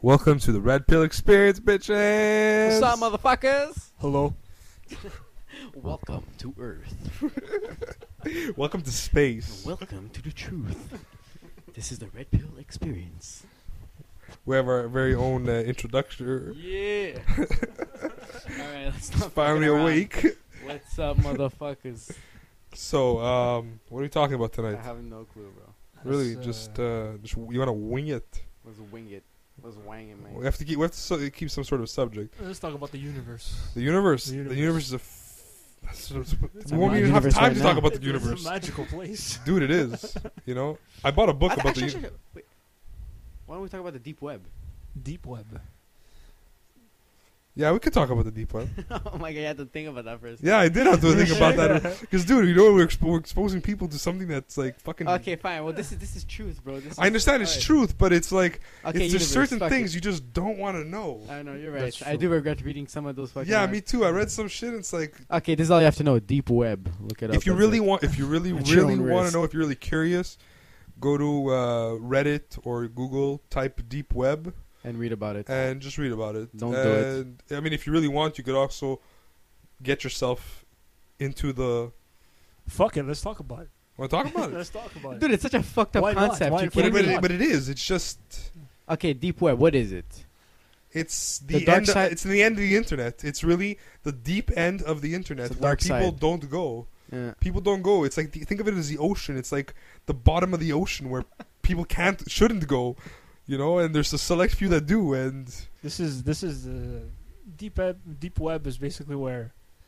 Welcome to the Red Pill Experience, bitches. What's up, motherfuckers? Hello. Welcome to Earth. Welcome to space. Welcome to the truth. This is the Red Pill Experience. We have our very own introduction. Yeah. Alright, let's not Finally fucking around. awake. What's up, motherfuckers? So, what are we talking about I tonight? have no clue, bro. Really, just you want to wing it? Let's wing it. Let's wang it, man. We have to keep some sort of subject. Let's talk about the universe. The universe. The The universe. universe is a we won't mad even have universe time right to now. talk about the It's universe, a magical place. dude. It is. You know, I bought a book about the. Wait. Why don't we talk about the deep web? Deep web. Yeah, we could talk about the deep web. Oh my god, you had to think about that first. Yeah, I did have to think about that because, dude, you know, we're exposing people to something that's like fucking. Okay, fine. Well, this is truth, bro. This is I understand it's alright. truth, but it's like Okay, there's universe, certain fuck things it. you just don't want to know. I know, you're right. That's I true. do regret reading some of those fucking Yeah, articles. me too. I read some shit. And it's like Okay, this is all you have to know. Deep web. Look it up. if you That's really it. want, if you really, At your really own want risk. to know, if you're really curious, go to Reddit or Google, type deep web, And read about it. and just read about it. Don't do it. And I mean, if you really want, you could also get yourself into the. Fuck it, let's talk about it. Want to talk about it? Let's talk about Dude, it's such a fucked up Why not? concept. Why- You What kidding do you me? mean? But it is. It's just. Okay, deep web. What is it? It's The the, dark end. side- It's the end of the internet. It's really the deep end of the internet It's the where dark people side. don't go. Yeah. People don't go. It's like think of it as the ocean. It's like the bottom of the ocean where people shouldn't go, you know. And there's a select few that do. And This is deep web. Deep web is basically where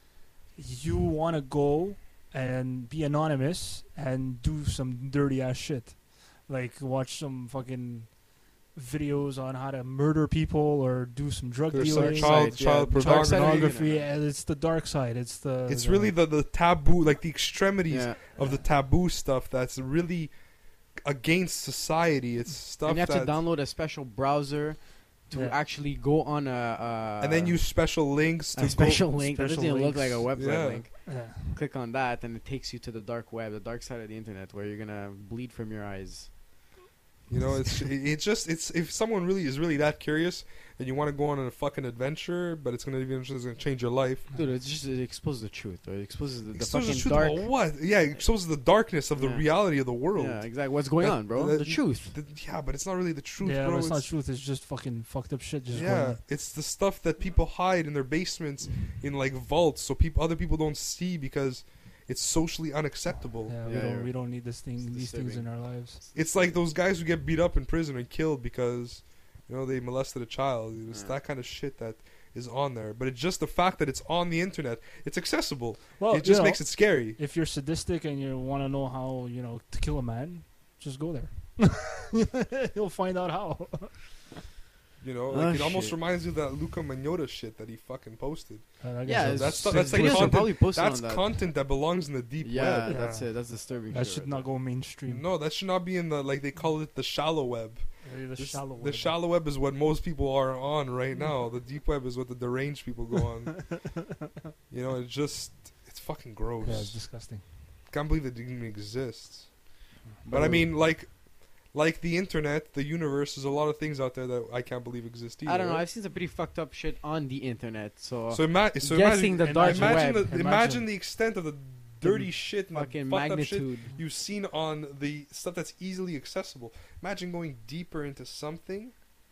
you want to go and be anonymous and do some dirty ass shit, like watch some fucking videos on how to murder people or do some drug there's some dealing, child yeah, the dark side of the pornography. pornography, and it's the dark side. It's It's really the taboo, like the extremities Yeah. of the taboo stuff that's really against society. It's stuff And you have that to download a special browser to Yeah. actually go on a and then use special links to a special go. link. That doesn't special even look like a links. website Yeah. link. yeah. Click on that, and it takes you to the dark web, the dark side of the internet, where you're gonna bleed from your eyes. You know, it's just if someone really is really that curious and you want to go on a fucking adventure, but it's gonna change your life. Dude, it exposes the truth. Or it exposes the Exposes fucking the truth dark. about what? Yeah, it exposes the darkness of the Yeah. reality of the world. Yeah, exactly. What's going That- on, bro? that- The truth. Yeah, but it's not really the truth, Yeah, bro. but it's not truth. It's just fucking fucked up shit. Just going Yeah, on. it's the stuff that people hide in their basements in like vaults, so other people don't see because it's socially unacceptable. Yeah, Yeah, we don't need it's these things in disturbing. our lives. It's like those guys who get beat up in prison and killed because, you know, they molested a child. It's Yeah. that kind of shit that is on there. But it's just the fact that it's on the internet. It's accessible. Well, it just makes it scary. If you're sadistic and you want to know how to kill a man, just go there. You'll find out how. You know, Oh, like it almost shit. reminds you of that Luca Magnotta shit that he fucking posted. I guess Yeah, that's it's- that's like videos are content. probably posted That's on that. content that belongs in the deep Yeah, web. that's it. That's disturbing. that shit should right not there. go mainstream. No, that should not be in the like they call it the shallow web. The This- shallow. The shallow web is what most people are on right now. The deep web is what the deranged people go on. You know, it's fucking gross. Yeah, it's disgusting. Can't believe it even exists. But I mean, like the internet, the universe, there's a lot of things out there that I can't believe exist either. I don't know. right? I've seen some pretty fucked up shit on the internet. So, So, guessing imagine, the dark imagine, web, imagine the extent of the dirty shit and the fucking fucked up shit magnitude. you've seen on the stuff that's easily accessible. Imagine going deeper into something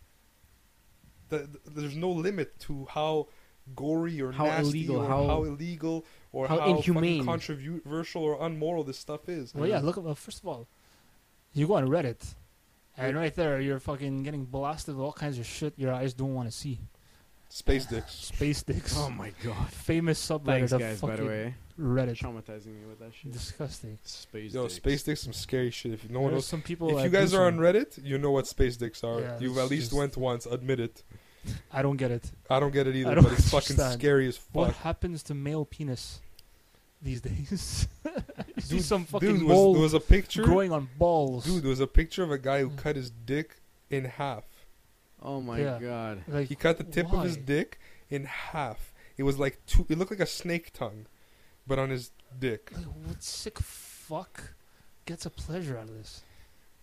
that there's no limit to how gory or How nasty illegal, or how- illegal or how how inhumane. fucking controversial or unmoral this stuff is. Well, yeah. Look. First of all, you go on Reddit, and right there, you're fucking getting blasted with all kinds of shit your eyes don't want to see. Space dicks. Space dicks. Oh my god. Famous subreddit Thanks, of guys. By the fucking way, Reddit. traumatizing me with that shit. Disgusting. Space. Yo, dicks. space dicks, some scary shit. If no one There's knows, some people. if that you do guys are on some- Reddit, you know what space dicks are. Yeah, You've it's at least just- went once. Admit it. I don't get it. I don't get it either, I don't but it's fucking understand. scary as What fuck. happens to male penis these days? You see Dude, some fucking Dude, mole there was a picture. growing on balls. Dude, there was a picture of a guy who cut his dick in half. Oh my Yeah. god. Like, He cut the tip of his why? dick in half. It was like it looked like a snake tongue, but on his dick. Like, what sick fuck gets a pleasure out of this?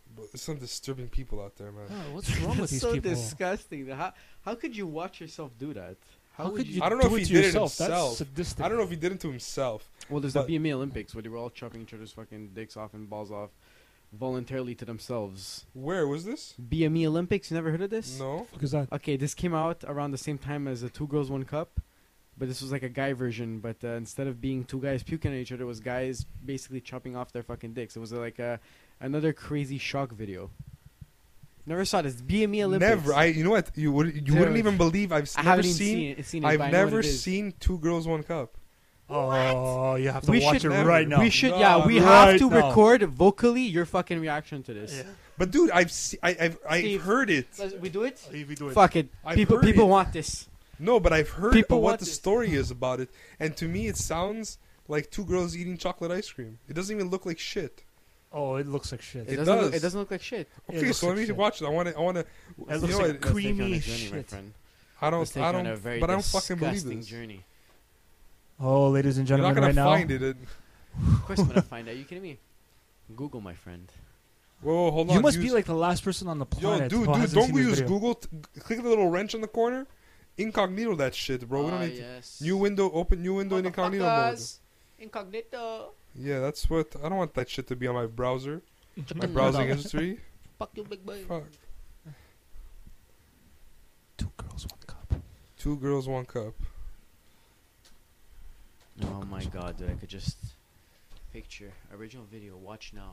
But there's some disturbing people out there, man. Oh, what's wrong with That's these so people? disgusting. How could you watch yourself do that? How could you I don't know do if it he to did it yourself? himself. That's sadistic. I don't know if he did it to himself. Well, there's But- the BME Olympics where they were all chopping each other's fucking dicks off and balls off voluntarily to themselves. Where was this? BME Olympics, you never heard of this? No. Fuck is that? Okay, this came out around the same time as the Two Girls One Cup, but this was like a guy version. But instead of being two guys puking at each other, it was guys basically chopping off their fucking dicks. It was like another crazy shock video. Never saw this BME Olympics. Never. You know what? You wouldn't even believe I've I never haven't even seen. seen it. I've but I know what never it is. seen Two Girls One Cup. Oh, you have to We watch should it never- right now. We should, No, yeah, we no. have Right to now. record vocally your fucking reaction to this. Yeah. But dude, I've Steve, heard it. We do it. If you do it. Fuck it. I've People heard it. want this. No, but I've heard People what want the this. story is about it, and to me, it sounds like two girls eating chocolate ice cream. It doesn't even look like shit. Oh, it looks like shit. It doesn't. does. It doesn't look like shit. It Okay, looks so let like me shit. watch it. I want to. It looks you know like what? Let's take you creamy on a journey, my shit. friend. I Let's don't. take I you on a don't. very But I don't fucking believe disgusting this. journey. Oh, ladies and You're not gentlemen, gonna right now. find it. Of course, I'm gonna find out. You kidding me? Google, my friend. Whoa, hold on. You must use- be like the last person on the Yo, planet. dude, who hasn't don't seen go this use video. Google. Click the little wrench in the corner. Incognito that shit, bro. We don't need to. Yes. New window, open new window in incognito mode. Incognito. Yeah, that's what. I don't want that shit to be on my browser. My Mm. browsing history. Fuck you, big boy. Fuck. 2 girls, 1 cup. Two girls, one cup. Oh my god, dude! I could just picture original video. Watch now.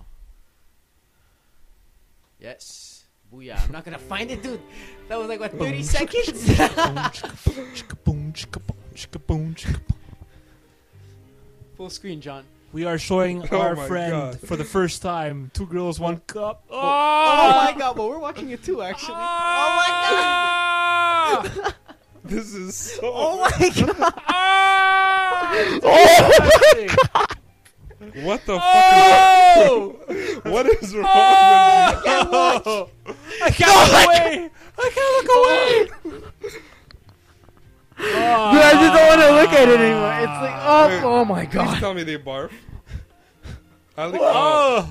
Yes. Booyah! I'm not gonna find it, dude. That was like what 30 seconds. Boom, chicka boom, chicka boom, chicka boom. Full screen, John. We are showing Oh our my friend God. for the first time 2 girls, 1 cup. Oh my god! But we're watching it too, actually. Oh my god! This is so. Oh my god! What the Oh! fuck is? What is wrong I can't look away! I can't look away! Dude, I just don't want to look at it anymore. It's like, Wait, oh my with you? Please god. tell me they barf. I like. Oh!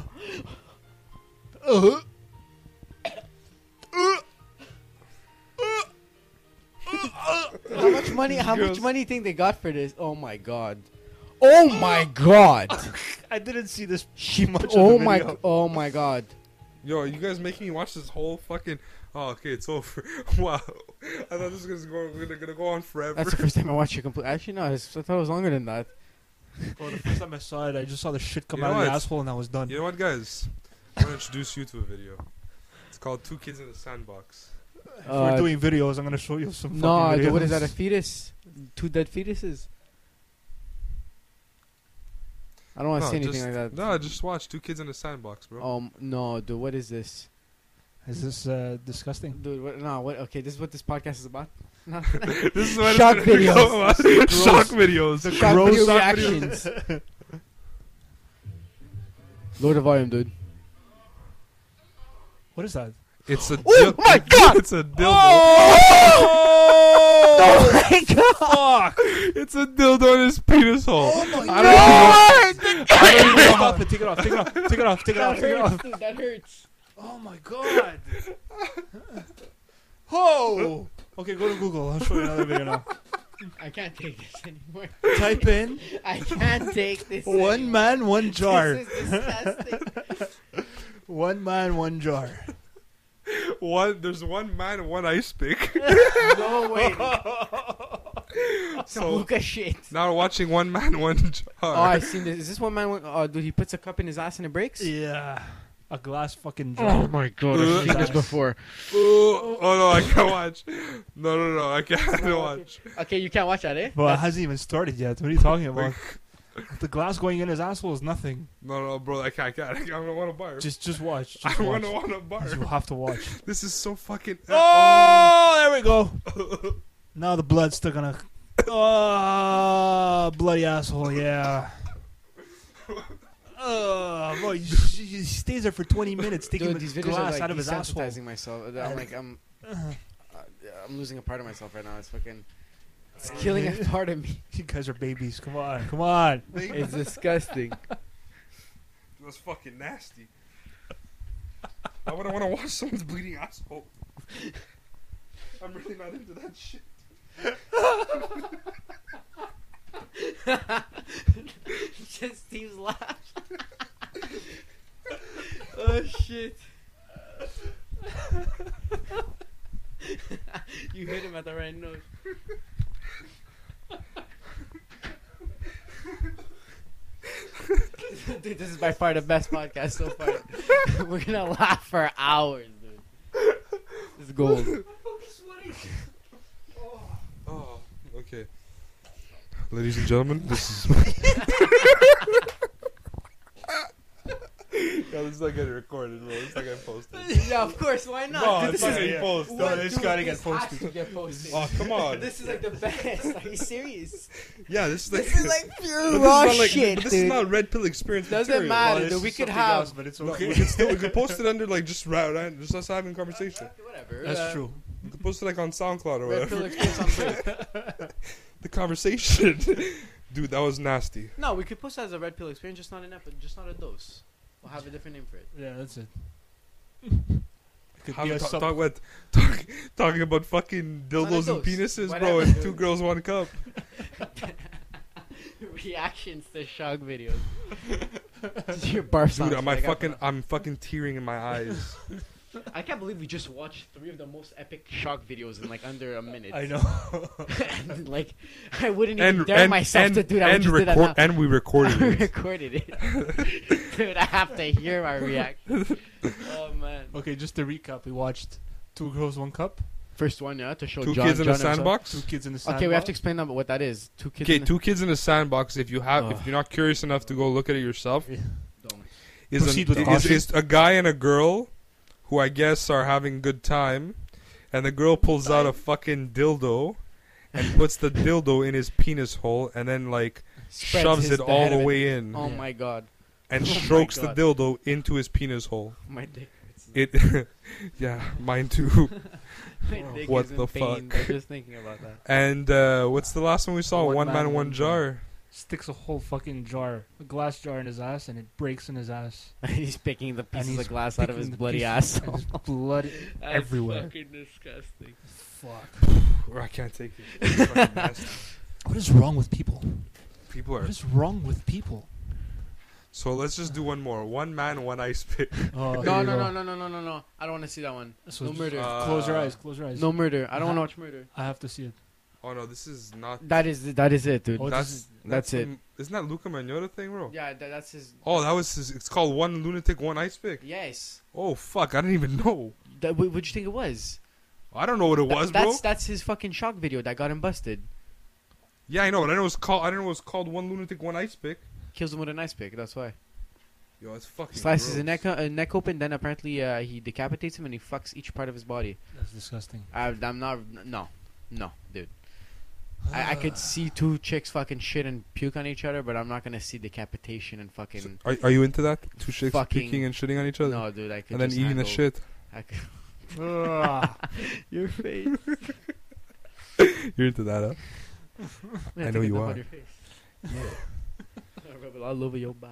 How much money? How much Girls. money do you think they got for this? Oh my god. Oh my god. I didn't see this much of Oh the my. video. Oh my god. Yo, you guys making me watch this whole fucking. Oh, okay, it's over. Wow. I thought this was gonna go on forever. That's the first time I watched it complete. Actually, no. I thought it was longer than that. Bro, the first time I saw it, I just saw the shit come You out know of the what? asshole and I was done. You know what, guys? I'm gonna introduce you to a video. It's called Two Kids in the Sandbox. If we're doing videos, I'm gonna show you some no, fucking videos. dude, what is that? A fetus? Two dead fetuses? I don't want to say anything just, like that. No, just watch Two Kids in the Sandbox, bro. No, dude. What is this, Is this disgusting? dude? What? No, what? Okay, this is what this podcast is about. No. This is what Shock it's gonna videos. go about. Shock videos. Shock Gross video shock reactions. Lower the volume, dude. What is that? It's a. Oh my God! It's a dildo. Oh my god! Fuck! It's a dildo in his penis hole. Oh my I god! don't even know how. Take it off, take it off, take it off, take it off, That take it off. hurts, dude. That hurts. Oh my god! Oh! Okay, go to Google. I'll show you another video now. I can't take this anymore. Type in I can't take this. 1 man, 1 jar. This is disgusting. 1 man, 1 jar. There's one man and one ice pick. No way. Some So Luca shit. now we're watching one man, one jar. Oh, I seen this. Is this one man? Oh, dude, he puts a cup in his ass and it breaks. Yeah. A glass fucking jar. my god! I've seen this before. Oh no, I can't watch. No, I can't watch. Okay, you can't watch that, eh? Well, it hasn't even started yet. What are you talking about? The glass going in his asshole is nothing. No, bro, I can't. I don't want to barf. Just watch. I Just want watch. to barf. You have to watch. This is so fucking. Oh, there we go. Now the blood's still gonna. Oh, bloody asshole, yeah. Boy, he stays there for 20 minutes taking Dude, the these videos glass are like out of his asshole. desensitizing myself. I'm losing a part of myself right now. It's fucking. It's killing a part of me. You guys are babies. Come on, come on. It's disgusting. It was fucking nasty. I wouldn't want to watch someone's bleeding asshole. I'm really not into that shit. Just Steve's laugh. Oh shit. You hit him at the right note. Dude, this is by far the best podcast so far. We're gonna laugh for hours, dude. This is gold. Oh, okay. Ladies and gentlemen, this is. Yo, this is not getting recorded, bro. It's not getting posted. Yeah, of course. Why not? No, Dude, it's this not is- getting posted. No, it's gotta get this posted. has to get posted. Oh, come on. This is like the best. Are you serious? Yeah, this is like. This is like pure but raw this is not like, shit, but this dude. is not red pill experience. Doesn't material. matter. Well, dude, it's we could something have. else, but it's No, okay. we could post it under like just just us having a conversation. Whatever. That's true. We could post it like on SoundCloud or Red pill whatever. experience on break. The conversation, dude, that was nasty. No, we could post it as a red pill experience, just not an episode, just not a dose. We'll have a different name for it. Yeah, that's it. Could Have be a a sub- talking about fucking dildos and dose. penises, Whatever, bro, and dude. 2 girls, 1 cup. Reactions to shock videos. Your barf sounds. Dude, I'm fucking tearing in my eyes. I can't believe we just watched 3 of the most epic shock videos in like under a minute. I know. And, like, I wouldn't even dare myself to do that. And, we just did that now. and we recorded I it. recorded it. Dude, I have to hear my reaction. Oh man. Okay, just to recap, we watched 2 Girls, 1 Cup, First one, yeah, to show 2 John. kids in John a himself. sandbox. 2 kids in the sandbox. Okay, we have to explain that, what that is. 2 kids. Okay, in 2 kids in a sandbox. If you're Ugh. not curious enough to go look at it yourself, Don't. Proceed with caution. is a guy and a girl who I guess are having a good time, and the girl pulls out a fucking dildo and puts the dildo in his penis hole, and then like Spreads shoves his- it all head the of it. way in, Oh Yeah. my god. and Oh my strokes the God. dildo into his penis hole. My dick. hurts. It, yeah, mine too. My dick What is in the pain fuck? by just thinking about that. And what's the last one we saw? One One man, man, one one jar. Sticks a whole fucking jar, a glass jar in his ass, and it breaks in his ass. He's picking the pieces he's of glass out of his Picking the bloody pieces- and asshole. there's blood everywhere. Fucking disgusting. Fuck. Or I can't take it. It's fucking nasty. What is wrong with people? People What are. is wrong with people? So let's just do one more. One man, one ice pick. Oh, No, here no, you no, go. no, no, no, no, no. I don't want to see that one. So No just murder. Close your eyes. Close your eyes. No murder. I don't want to watch murder. I have to see it. Oh no, this is not. That is it, dude. Oh, That's it. Isn't that Luca Magnotta thing, bro? Yeah, that's his. Oh, that was his. It's called One Lunatic, One Ice Pick. Yes. Oh fuck, I didn't even know. What'd you think it was? I don't know what it was, bro. That's his fucking shock video that got him busted. Yeah, I know, but I didn't know it was called. I didn't know it was called One Lunatic, One Ice Pick. Kills him with an ice pick. That's why. Yo, it's fucking. Slices his gross. neck open. Then apparently he decapitates him and he fucks each part of his body. That's disgusting. I'm not. No, dude. I could see 2 chicks fucking shit and puke on each other, but I'm not gonna see decapitation and fucking. So, are you into that? 2 chicks Fucking- picking and shitting on each other, No, dude. I could. and then just eating the handle- shit. I could. Ugh. Your face. You're into that, huh? I know you are. I rub it all over your body.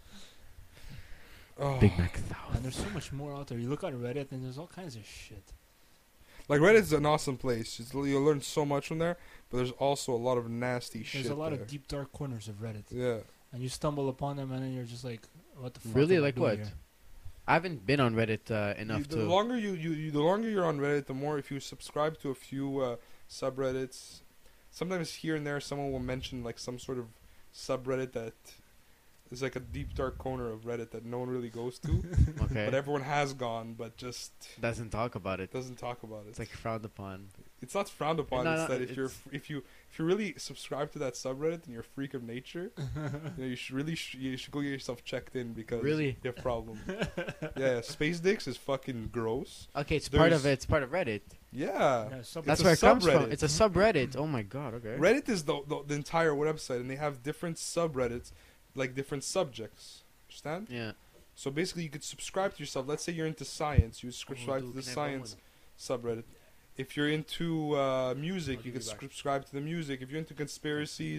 Oh. Big Mac And South. there's so much more out there. You look on Reddit and there's all kinds of shit. Like Reddit's an awesome place. You'll learn so much from there, but there's also a lot of nasty shit. There's a lot there. of deep dark corners of Reddit, Yeah. and you stumble upon them, and then you're just like, "What the fuck?" Really? am I Like doing what? here? I haven't been on Reddit enough The to. longer the longer you're on Reddit, the more if you subscribe to a few subreddits, sometimes here and there someone will mention like some sort of subreddit that is like a deep dark corner of Reddit that no one really goes to, Okay. but everyone has gone, but just Doesn't talk about it. doesn't talk about it. It's like frowned upon. It's not frowned upon. No, it's no, that if it's- you really subscribe to that subreddit and you're a freak of nature, you should you should go get yourself checked in because Really? you have problem. Yeah, space dicks is fucking gross. Okay, it's part of There's- it. It's part of Reddit. Yeah, Yeah, That's a where it comes from. subreddit. It's a subreddit. Oh my god. Okay. Reddit is the entire website, and they have different subreddits, like different subjects. Understand? Yeah. So basically, you could subscribe to yourself. Let's say you're into science, you subscribe dude, to the can I borrow science subreddit. If you're into music, you could subscribe to the music. If you're into conspiracies,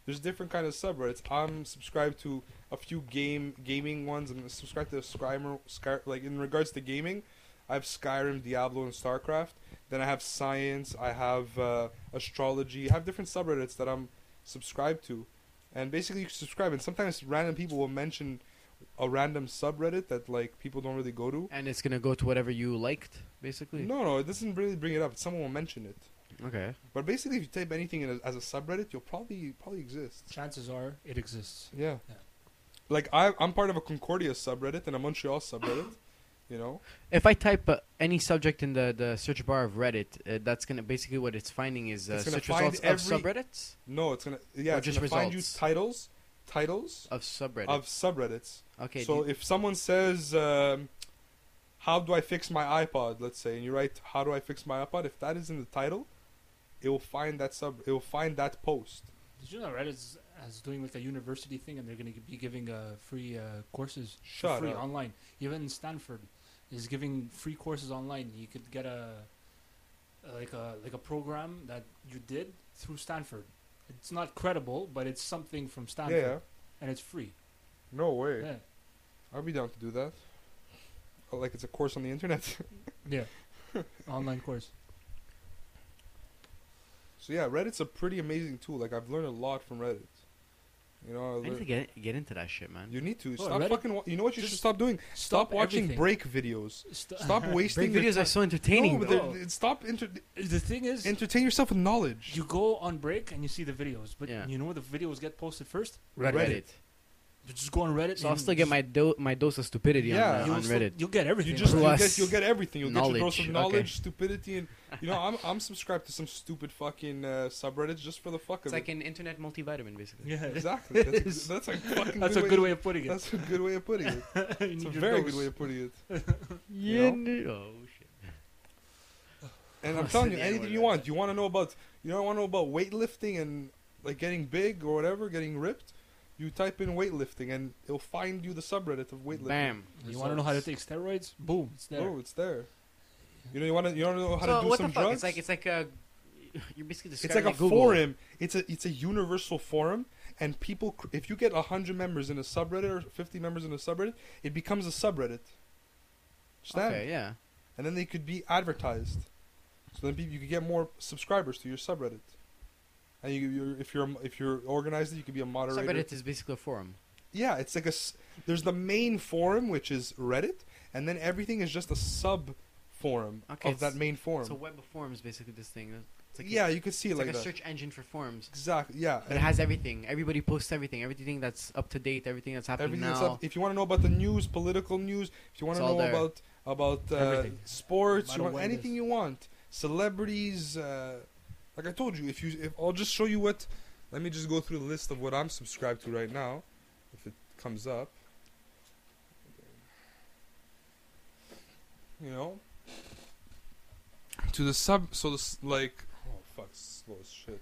there's different kind of subreddits. I'm subscribed to a few gaming ones. I'm subscribed to like in regards to gaming, I have Skyrim, Diablo, and StarCraft. Then I have science. I have astrology. I have different subreddits that I'm subscribed to, and basically you subscribe. And sometimes random people will mention a random subreddit that like people don't really go to. And it's gonna go to whatever you liked, basically. No, it doesn't really bring it up. Someone will mention it. Okay. But basically, if you type anything as a subreddit, you'll probably exist. Chances are it exists. Yeah. Yeah. Like I'm part of a Concordia subreddit and a Montreal subreddit. You know. If I type any subject in the search bar of Reddit, that's gonna basically what it's finding is It's gonna search find results of subreddits No, it's gonna Or it's just gonna find you results? titles of subreddits. of subreddits. Okay. So if someone says, "How do I fix my iPod?" let's say, and you write, "How do I fix my iPod?" if that is in the title, it will find that It will find that post. Did you know Reddit's as doing like a university thing, and they're going to be giving free courses Shut for free up. online. Even Stanford is giving free courses online. You could get a program that you did through Stanford. It's not credible, but it's something from Stanford, Yeah. and it's free. No way. Yeah, I'd be down to do that. Oh, like it's a course on the internet. yeah, online course. So yeah, Reddit's a pretty amazing tool. Like I've learned a lot from Reddit. You know, I need to get into that shit, man. you need to Oh, stop Reddit- fucking. You know what you should just stop doing? Stop watching everything. break videos. Stop wasting. Break your videos are ti- so entertaining. No, but though. stop. The thing is, Entertain yourself with knowledge. you go on break and you see the videos, but Yeah. you know where the videos get posted first? Reddit. You just go on Reddit. So I'll and still get just- my dose of stupidity Yeah. on you'll still- Reddit. You'll get everything. You just Plus you'll get everything. You'll get your dose of knowledge. knowledge, Okay. stupidity, and you know I'm subscribed to some stupid fucking subreddits just for the fuck It's of like it. an internet multivitamin, basically. Yeah, Exactly. That's a fucking. that's a good way of putting it. That's a good way of putting it. You It's a need your very dose. good way of putting it. Yeah. You Oh shit. And I'm What's telling the you, N anything word you right want. You want to know about weightlifting and like getting big or whatever, getting ripped. You type in weightlifting and it'll find you the subreddit of weightlifting. Bam. You want to know how to take steroids? Boom, it's there. Oh, it's there. You know you want to know how So to do what some the fuck? drugs. It's like a. You're basically It's describing like a Google. forum. It's a universal forum, and people. If you get 100 members in a subreddit or 50 members in a subreddit, it becomes a subreddit. Understand? Okay, yeah. And then they could be advertised, so then you could get more subscribers to your subreddit. And if you're organized, you could be a moderator. Subreddit is basically a forum. Yeah, it's like there's the main forum, which is Reddit, and then everything is just a sub forum Okay, of that main forum. It's a web of forums, basically. This thing. It's like Yeah, you could see it it's like like a that. search engine for forums. Exactly. Yeah. But it has everything. Everybody posts everything that's up to date, everything that's happening Everything now. that's up. If you want to know about the news, political news, if you want to It's all know there. about Everything. sports, No you matter want what it anything is. you want, celebrities. Like I told you, if I'll just show you what. Let me just go through the list of what I'm subscribed to right now, if it comes up. You know. To the sub, so this like, oh fuck, slow as shit.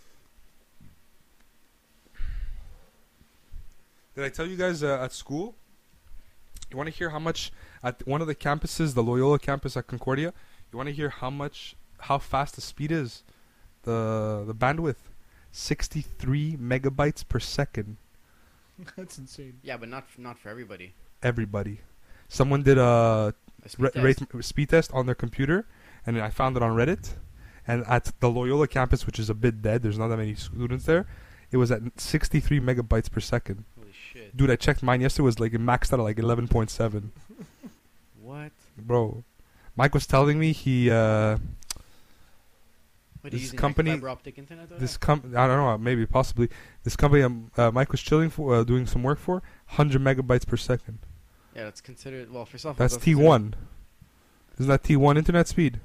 Did I tell you guys at school? You want to hear how much at one of the campuses, the Loyola campus at Concordia? You want to hear how fast the speed is, the bandwidth, 63 megabytes per second. That's insane. Yeah, but not for everybody. Everybody, someone did a A speed test. speed test on their computer, and I found it on Reddit. And at the Loyola campus, which is a bit dead, there's not that many students there. It was at 63 megabytes per second. Holy shit. Dude, I checked mine yesterday. It was like it maxed out at like 11.7. What? Bro, Mike was telling me he What, are you This using company- like fiber optic internet? Or this I don't know, maybe possibly this company Mike was chilling for doing some work for 100 megabytes per second. yeah, that's considered. Well, for software. That's T1. Isn't that T1 internet speed?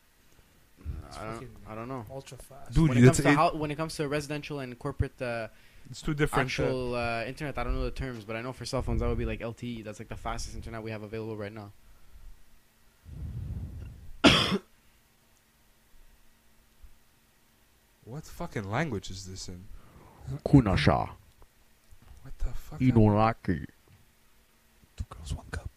I don't know. Ultra fast. Dude, When it comes to residential and corporate it's two different. actual internet, I don't know the terms, but I know for cell phones that would be like LTE. That's like the fastest internet we have available right now. What fucking language is this in? Kunasha. What the fuck? Inolaki. 2 girls, 1 cup.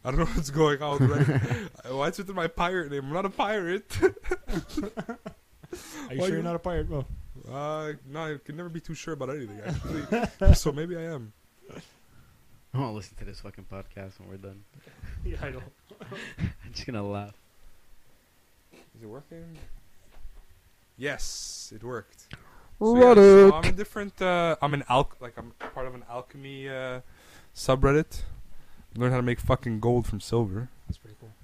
I don't know what's going on. Why it's within my pirate name? I'm not a pirate. Are you Why sure you- you're not a pirate, bro? No, I can never be too sure about anything, actually. So maybe I am. I won't listen to this fucking podcast when we're done. Yeah, I know. I'm just gonna laugh. Is it working? Yes, it worked. What so up? I'm in different. I'm part of an alchemy subreddit. Learn how to make fucking gold from silver. That's pretty cool.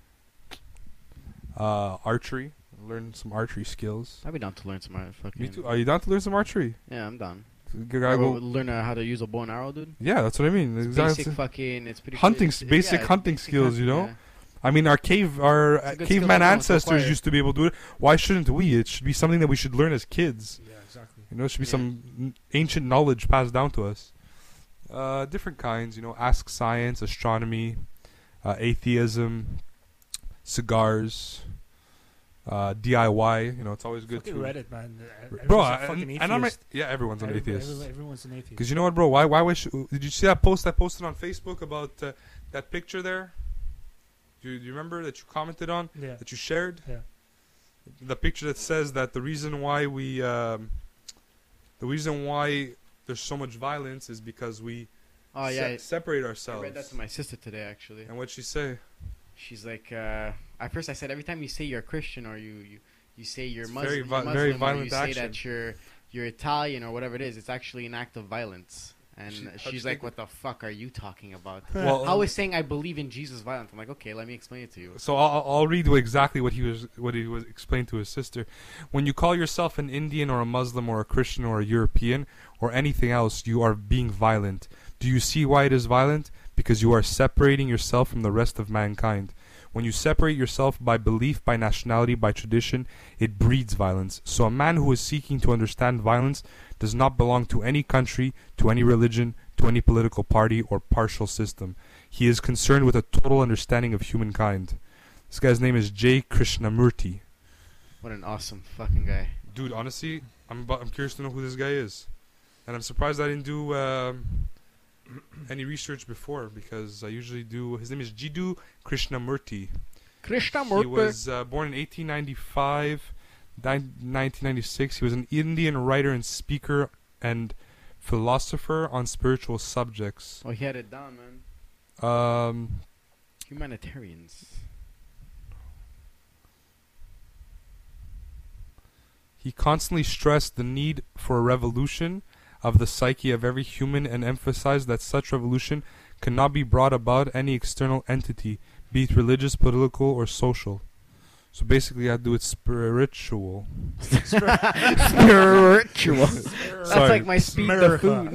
Archery. Learn some archery skills. I'd be down to learn some fucking. Me too. Are you down to learn some archery? Yeah, I'm down. You gotta go. Learn how to use a bow and arrow, dude. Yeah, that's what I mean. It's Exactly. basic fucking. It's pretty. Hunting, it's- basic yeah, hunting basic skills, you know? yeah. I mean, our It's a good skill caveman everyone's ancestors acquired. used to be able to do it. Why shouldn't we? It should be something that we should learn as kids. Yeah, exactly. You know, it should be Yeah. some ancient knowledge passed down to us. Different kinds, you know, ask science, astronomy, atheism, cigars, DIY. You know, it's always good Fucking to. Reddit, man. Bro, Everyone's a fucking and I'm atheist. everyone's an atheist. Everyone's an atheist. Because you know what, bro? Why did you see that post I posted on Facebook about that picture there? Do you remember that you commented on? Yeah. That you shared? Yeah. The picture that says that the reason why there's so much violence is because we Oh yeah, separate I ourselves. read that to my sister today actually. And what'd she say? She's like, at first I said every time you say you're a Christian or you say you're It's Muslim, very Muslim very or violent you say action. that you're Italian or whatever it is, it's actually an act of violence. And How'd you she's think like, what the fuck are you talking about? Well, How is saying I believe in Jesus violent? I'm like, okay, let me explain it to you. so I'll read exactly what he was explained to his sister. When you call yourself an Indian or a Muslim or a Christian or a European or anything else, you are being violent. Do you see why it is violent? Because you are separating yourself from the rest of mankind. When you separate yourself by belief, by nationality, by tradition, it breeds violence. So a man who is seeking to understand violence does not belong to any country, to any religion, to any political party or partial system. He is concerned with a total understanding of humankind. This guy's name is J. Krishnamurti. What an awesome fucking guy. Dude, honestly, I'm curious to know who this guy is. And I'm surprised I didn't do any research before, because I usually do. His name is Jiddu Krishnamurti. He was born in 1895, died in 1996. He was an Indian writer and speaker and philosopher on spiritual subjects. Oh, he had it down, man. Um, Humanitarians. he constantly stressed the need for a revolution of the psyche of every human and emphasized that such revolution cannot be brought about any external entity, be it religious, political, or social. So basically, I had to do with spiritual. Spiritual. That's Sorry. like my speed to food.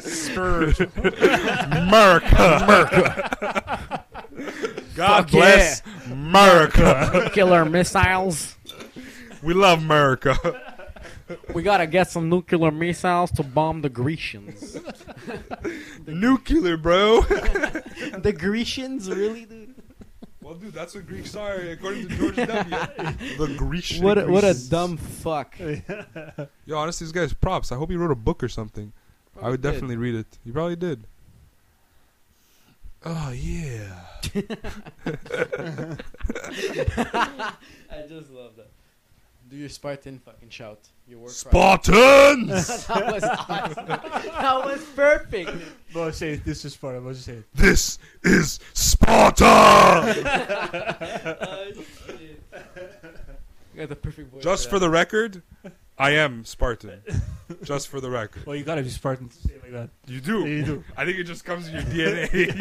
America. God Fuck bless America. Nuclear missiles. We love America. We gotta get some nuclear missiles to bomb the Grecians. Nuclear, bro. The Grecians, really, dude? Well, dude, that's what Greeks are, according to George W. The Grecian. What a Greeks. dumb fuck. Yo, honestly, this guy's props. I hope he wrote a book or something. I would definitely read it. He probably did. Oh, yeah. I just love that. Do your Spartan fucking shout. Your work Spartans! That was awesome. That was perfect. Bro, say it. This is part of it. Say it. This is Sparta! Oh, shit. You got the perfect voice. Just for the record, I am Spartan. Just for the record. Well, you gotta be Spartan to say it like that. You do. Yeah, you do. I think it just comes in your DNA.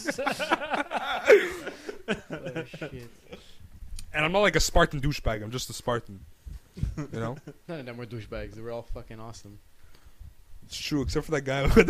Oh, shit. And I'm not like a Spartan douchebag. I'm just a Spartan. You know? None of them were douchebags. They were all fucking awesome. It's true, except for that guy with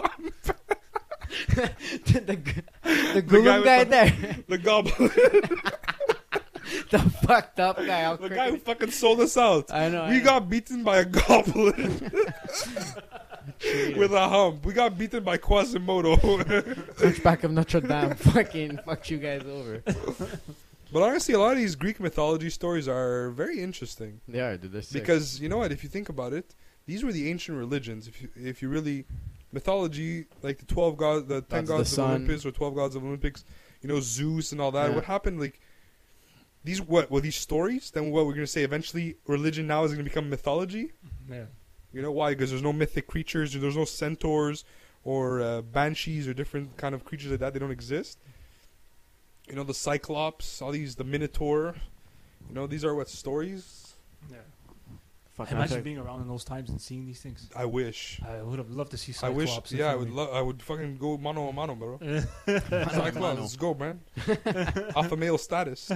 the Gollum guy with there. the goblin. The fucked up guy. All The crooked. guy who fucking sold us out. I know. We got beaten by a goblin with a hump. We got beaten by Quasimodo. Hunchback of Notre Dame fucking fucked you guys over. But honestly, a lot of these Greek mythology stories are very interesting. They are, dude. They're sick. Because, you know what, if you think about it, these were the ancient religions. If you really... Mythology, like the 10 Gods of gods the of sun. Olympus or 12 gods of Olympics, Zeus and all that. Yeah. What happened? Like these these stories? Then what we're gonna say? Eventually, religion now is gonna become mythology. Yeah. Why? Because there's no mythic creatures. There's no centaurs or banshees or different kind of creatures like that. They don't exist. The Cyclops, the Minotaur. These are what stories. Yeah. Fucking Imagine being around in those times and seeing these things. I wish. I would have loved to see I Cyclops. wish. Yeah, I would. I would fucking go mano a mano, bro. Cyclops, let's go, man. Alpha male status.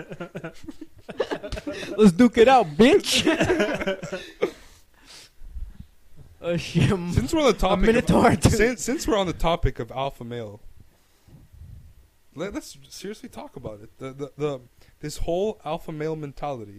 Let's duke it out, bitch. Oh shit. Since we're on the topic, Minotaur, dude. since we're on the topic of alpha male, let's seriously talk about it. The this whole alpha male mentality.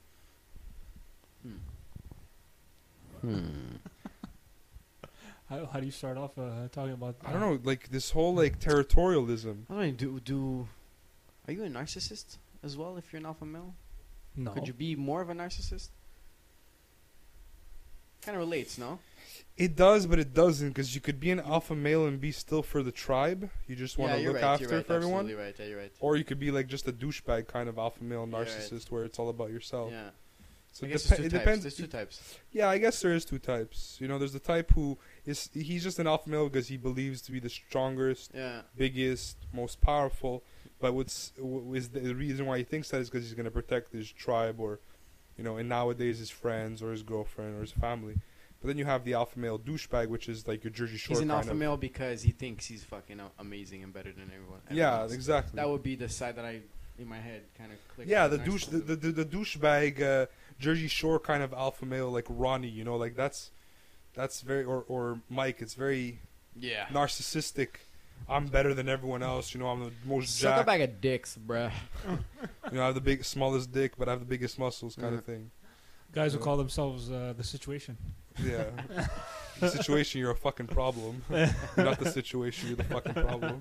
How do you start off talking about? I don't know, like this whole like territorialism. I don't know, are you a narcissist as well if you're an alpha male? No. Could you be more of a narcissist? Kind of relates, no? It does, but it doesn't, because you could be an alpha male and be still for the tribe. You just want to look after for everyone. You're right, you're right. Or you could be like just a douchebag kind of alpha male You're right. narcissist where it's all about yourself. Yeah. So I it, guess it depends. There's two types. Yeah, I guess there is two types. There's the type who he's just an alpha male because he believes to be the strongest, Yeah. biggest, most powerful. But is the reason why he thinks that is because he's going to protect his tribe or, and nowadays his friends or his girlfriend or his family. But then you have the alpha male douchebag, which is like your Jersey Shore He's an kind alpha of. male because he thinks he's fucking amazing and better than everyone. Yeah, else. exactly. That would be the side that I, in my head, kind of clicked. Yeah, with the narcissism. the douchebag Jersey Shore kind of alpha male, like Ronnie. Like that's very or Mike. It's very Yeah. narcissistic. I'm better than everyone else. I'm the most Suck a jacked. bag of dicks, bruh. I have the smallest dick, but I have the biggest muscles, kind of thing. Guys who call themselves the situation. Yeah. The situation, you're a fucking problem. You're not the situation, you're the fucking problem.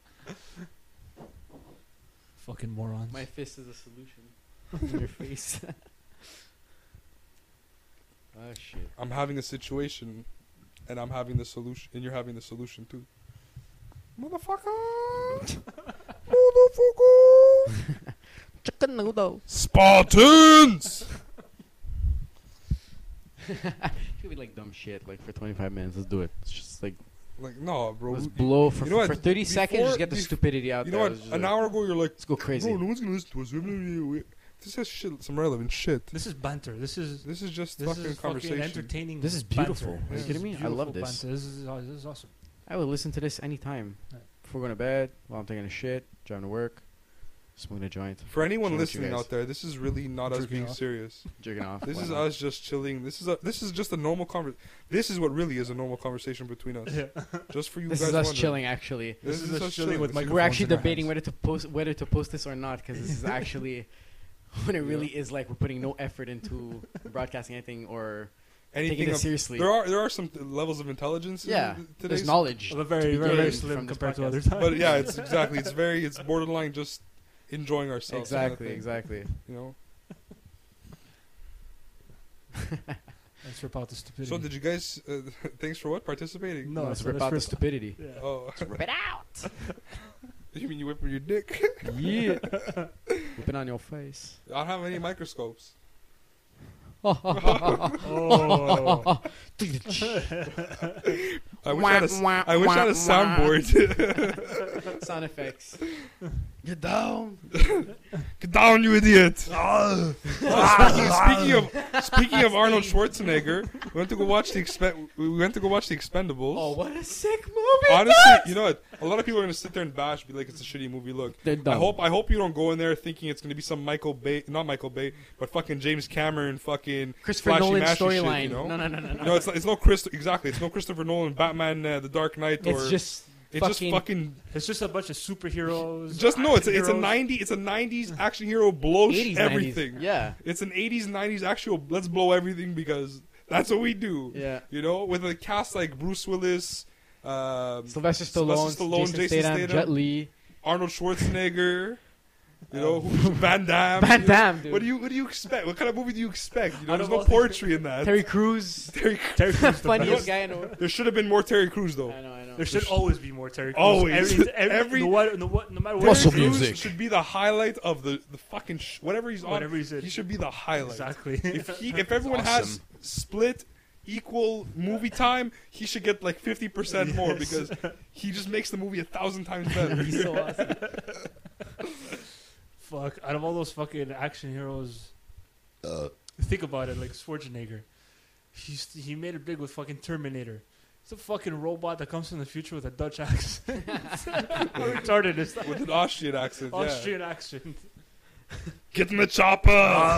Fucking morons. My fist is a solution. In your face. Oh shit. I'm having a situation, and I'm having the solution, and you're having the solution too. Motherfucker! Motherfucker! Chicken noodle. Spartans! Should be like dumb shit, like for 25 minutes. Let's do it. It's just like Like, no, bro. let's blow for You know what? for 30 seconds. Just get the Before- stupidity out You there. know what? Let's just, An hour ago, you're like, let's go crazy. bro, no one's gonna listen to us. This is shit, some relevant shit. This is banter. This is just this fucking is conversation. fucking entertaining. This is banter. beautiful. Are you This kidding is me? I love beautiful this. banter. This is awesome. I would listen to this anytime. Yeah. Before going to bed, while I'm taking a shit, driving to work, smoking a joint, For anyone Shout out to you listening guys. out there, this is really not us Jerking being off. serious. jerking off. This why is not? us just chilling. This is just a normal This is what really is a normal conversation between us. Yeah. Just for you This guys. is us wondering. chilling, actually. This is us chilling with This is- microphones We're actually in our debating hands. whether to post this or not, because this is actually when it really is like we're putting no effort into broadcasting anything or taking anything. it seriously. There are some levels of intelligence. Yeah, in there's today's, knowledge. Well, very, to be very, very gained slim from this compared to podcast. other times. but yeah, it's borderline just enjoying ourselves. kind of Exactly, thing, exactly. You know. Let's rip out the stupidity. So did you guys? Thanks for what participating. No, Let's so rip let's out the rip- stupidity. Yeah. Oh, Rip it out. you mean you whip with your dick? Yeah. Whip it on your face. I don't have any microscopes. Oh. I wish I had a soundboard. Sound effects. Get down. Get down, you idiot! Speaking of Arnold Schwarzenegger, we went to go watch the Expendables. Oh, what a sick movie! Honestly, you know what? A lot of people are gonna sit there and bash, be like, "It's a shitty movie." Look, They're dumb. I hope you don't go in there thinking it's gonna be some not Michael Bay, but fucking James Cameron, fucking Christopher flashy Nolan mashy shit, storyline. you know? No. No, it's no It's no Christopher Nolan, Batman, The Dark Knight, or It's just it's just fucking. It's just a bunch of superheroes. Just no, it's a heroes. 90s action hero blow 80s, everything. 90s. Yeah. It's an 80s, 90s actual let's blow everything because that's what we do. Yeah. You know, with a cast like Bruce Willis, Sylvester Stallone, Jason Statham, Jet Li. Arnold Schwarzenegger, you know, Van Damme. Van you know. Damme, dude. What do you expect? What kind of movie do you expect? You know, Out there's of no all poetry in that. Terry Crews. Terry Terry Crews the Funniest best. guy in the world. There should have been more Terry Crews though. I know. There should always be more Terry Crews. Always. No matter what. Muscle Terry Crews music. should be the highlight of the fucking whatever he's on. Whatever he's in. He should be the highlight. Exactly. If everyone has split equal movie time, he should get like 50% more Yes. because he just makes the movie 1,000 times better. He's so awesome. Fuck. Out of all those fucking action heroes, think about it. Like Schwarzenegger, he made it big with fucking Terminator. It's a fucking robot that comes from the future with a Dutch accent. How retarded is that? With an Austrian accent. Yeah. Austrian accent. Get in the chopper!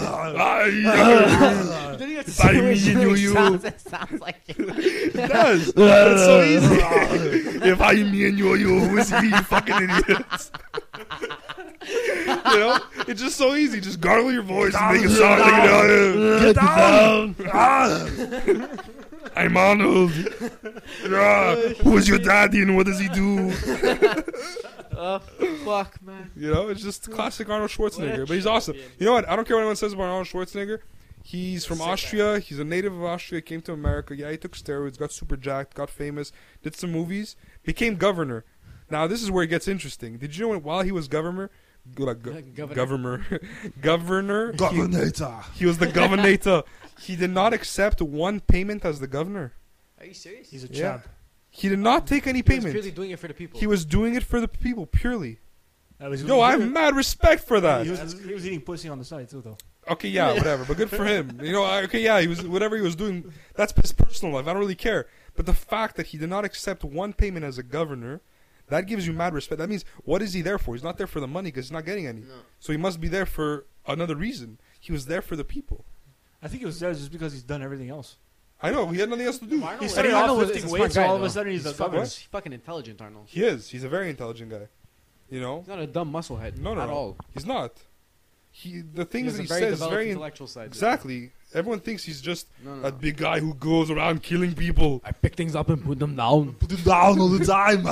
It sounds like it does. It's so easy. If I me and you, who is he? You fucking idiots. You know, it's just so easy. Just gargle your voice and make it sound like get down. I'm Arnold. Who's your daddy and what does he do? Oh, fuck, man. You know, it's just classic Arnold Schwarzenegger. What a But he's awesome. champion. You know what? I don't care what anyone says about Arnold Schwarzenegger. He's from Sick Austria. He's a native of Austria. Came to America. Yeah, he took steroids, got super jacked, got famous, did some movies, became governor. Now, this is where it gets interesting. Did you know while he was governor, Governor. governor, Governator. he was the governor. He did not accept one payment as the governor. Are you serious? He's a Yeah. champ. He did not take any He was payment. purely doing it for the people. He was doing it for the people purely. Was Yo, I have mad respect for that. He was eating pussy on the side too, though. Okay, yeah, whatever. But good for him. You know, okay, yeah, he was whatever he was doing. That's his personal life. I don't really care. But the fact that he did not accept one payment as a governor, that gives you mad respect. That means what is he there for? He's not there for the money because he's not getting any. No. So he must be there for another reason. He was there for the people. I think it was there just because he's done everything else. I know. He had nothing else to do. Arnold- He started Arnold off was- lifting is a smart weights, guy, all of a though. sudden he's the He's fucking, governor. he's fucking intelligent, Arnold. He is. He's a very intelligent guy. You know, He's not a dumb musclehead No, at no. all. he's not. The He things has that a he very says developed very intellectual side. exactly. Everyone thinks he's just No. a big guy who goes around killing people. I pick things up and put them down. Put it down all the time.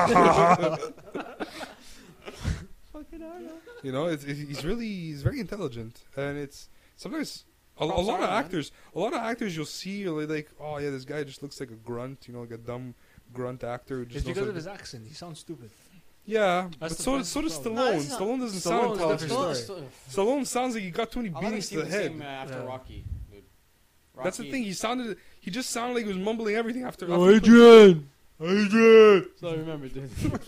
You know, he's very intelligent, and it's sometimes a Props lot on of him, man. actors you'll see you're like, oh yeah, this guy just looks like a grunt, you know, like a dumb grunt actor. Who just It's knows because how of to- his accent. He sounds stupid. Yeah, but That's the so does problem. No, Stallone. it's not- Stallone doesn't Stallone's sound different intelligent. story. Stallone sounds like he got too many I'll have you beatings seen to the the head. same after Yeah. Rocky, dude. That's the Rocky- thing. He just sounded like he was mumbling everything after. Adrian. So I remember, dude.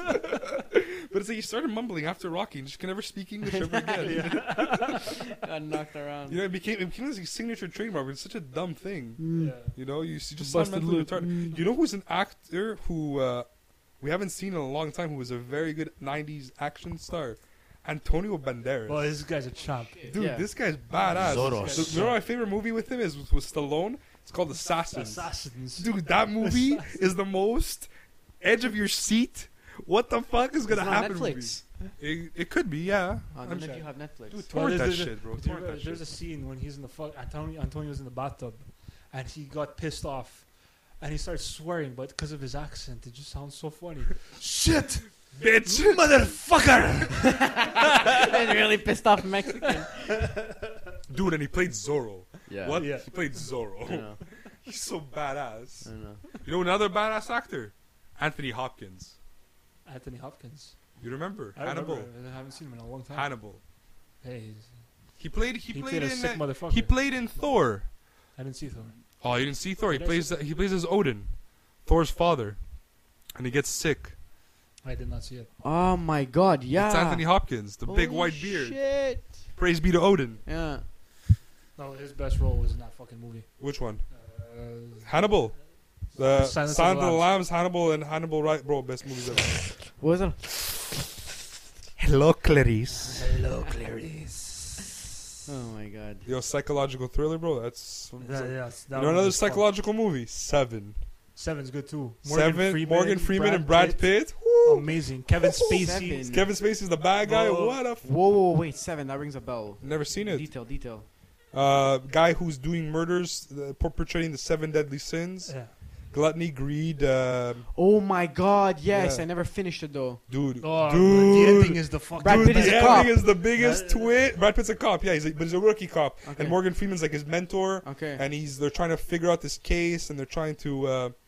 But it's like he started mumbling after Rocky and just can never speak English ever again. Got knocked around. You know, it became his signature trademark. It's such a dumb thing. Yeah. You know, you just sound Busted mentally lip. retarded. You know who's an actor who we haven't seen in a long time? Who was a very good '90s action star, Antonio Banderas. Well, this guy's a champ. Dude, Yeah. this guy's badass. Zoros. You know, my favorite movie with him is with Stallone. It's called Assassins. Assassins. Dude, that movie is the most edge of your seat. What the fuck is gonna It's on happen? Netflix. It could be, yeah. Oh, none of you have Netflix. Dude, Well, torrent that there's- shit, bro. Torrent that There's a shit. scene when he's in the Antonio's in the bathtub, and he got pissed off, and he starts swearing, but because of his accent, it just sounds so funny. Shit. Bitch! Motherfucker. I'm really pissed off Mexican. Dude, and he played Zorro. Yeah. What? Yeah. He played Zorro. I know. He's so badass. I know. You know another badass actor? Anthony Hopkins. Anthony Hopkins. You remember? I Hannibal. remember. I haven't seen him in a long time. Hannibal. Hey, He played he played a sick motherfucker. he played in Thor. I didn't see Thor. Oh, you didn't see Thor? He Did I plays as Odin, Thor's father, and he gets sick. I did not see it. Oh my god, yeah. It's Anthony Hopkins, the big Holy white beard. Shit. Praise be to Odin. Yeah. No, his best role was in that fucking movie. Which one? Uh, Hannibal. The Silence Silence of the of the Lambs, Hannibal, and Hannibal Right, bro. Best movies ever. What was it? Hello, Clarice. Hello, Clarice. Oh my god. Yo, psychological thriller, bro. That's Yeah, you that know one another was fun. psychological movie. Seven. Seven's good too. Morgan Freeman and Brad Pitt. Woo. Amazing. Kevin Spacey. Seven. Kevin Spacey's the bad guy. Whoa. What a Whoa, wait, 7. That rings a bell. never seen it. Detail. Guy who's doing murders, perpetrating the 7 deadly sins. Yeah. Gluttony, greed. Oh my god, yes. Yeah. I never finished it though. Dude, Oh, the dude. ending is the fucking Brad Dude, Pitt is the a cop. ending is the biggest That- twist. Brad Pitt's a cop, yeah, but he's a rookie cop, Okay. and Morgan Freeman's like his mentor, Okay. and they're trying to figure out this case, and they're trying to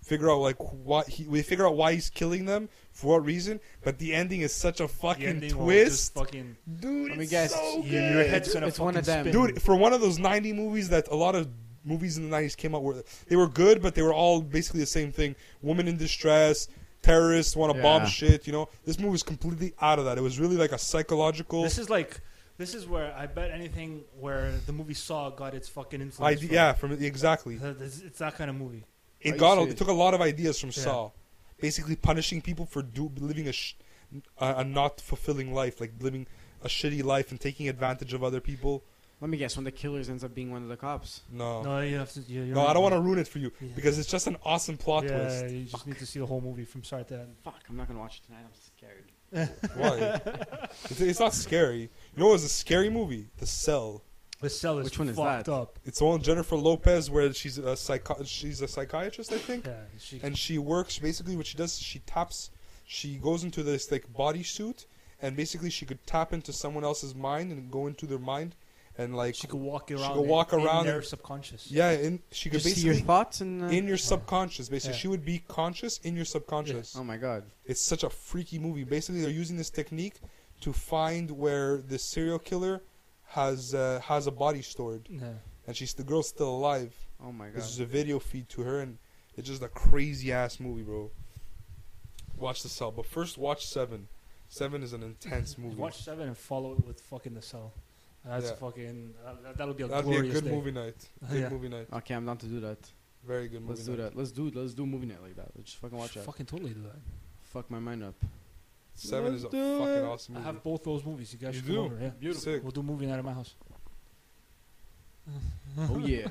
figure out like we figure out why he's killing them for what reason. But the ending is such a The fucking ending will twist, just fucking dude. Let me It's guess. so your good. head's gonna It's one of fucking them. spin. Dude, for one of those 90 movies that a lot of movies in the 90s came out where they were good, but they were all basically the same thing. Woman in distress, terrorists want to bomb Yeah. shit, you know. This movie was completely out of that. It was really like a psychological This is where I bet anything where the movie Saw got its fucking influence. idea. Yeah, from exactly. It's that kind of movie. Are you It serious? took a lot of ideas from Yeah. Saw. Basically punishing people for living a not fulfilling life, like living a shitty life and taking advantage of other people. Let me guess. When the killers ends up being one of the cops. No. No, you have to. No, I don't want to ruin it for you Yeah. because it's just an awesome plot Yeah, twist. you just need to see the whole movie from start to end. Fuck, I'm not gonna watch it tonight. I'm scared. Why? It's not scary. You know what was a scary movie? The Cell. The Cell is Which one is fucked that? up. It's the one with Jennifer Lopez where she's a psychiatrist, I think. Yeah, she, And she works, basically what she does, she goes into this like bodysuit and basically she could tap into someone else's mind and go into their mind and like she could walk she around. could walk around in their and- subconscious. yeah, and she could Just see your basically thoughts and. in your subconscious, basically Yeah. she would be conscious in your subconscious. Oh my god. It's such a freaky movie. Basically, they're using this technique to find where the serial killer has a body stored, Yeah. and the girl's still alive. Oh my god. This is a video feed to her, and it's just a crazy ass movie, bro. Watch The Cell, but first watch Seven. Seven is an intense movie. Watch 7 and follow it with fucking The Cell. That's Yeah. fucking. That'll be a That'd be a glorious good day. movie night. Good Yeah. movie night. Okay, I'm down to do that. Very good movie Let's do night. that. Let's do a movie night like that. Let's just fucking watch that. Fucking totally do that. Fuck my mind up. Seven is a Let's do fucking it. awesome I movie. have both those movies. You guys You should do? come over. Yeah. Beautiful. Sick. We'll do movie night at my house. Oh yeah.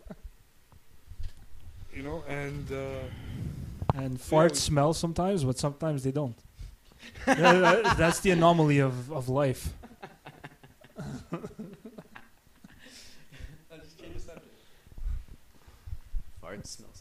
You know, and And farts smell sometimes, but sometimes they don't. Yeah, that's the anomaly of life. Fart smells.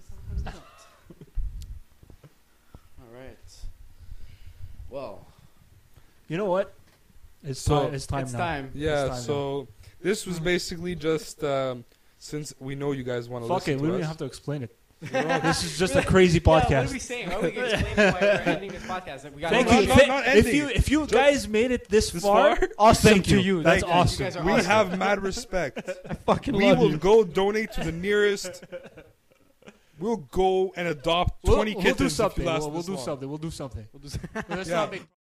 All right. Well, You know what? It's So- time. It's time it's now. time. yeah, time so this was basically just since we know you guys want to Fuck listen it. We to don't even us. have to explain it. You know, This is just a crazy Yeah, what are podcast. we saying? How are we gonna explain why we're ending this podcast? We got Thank No, you. no, not If ending. you guys made it this This far, far? awesome Thank to you. you. That's Thank you. awesome. You guys are we awesome. have mad respect. fucking We will go donate to the nearest. We'll go and adopt 20 We'll do kittens if you something. last We'll this do long. something. We'll do something. We'll do Let's Yeah. not make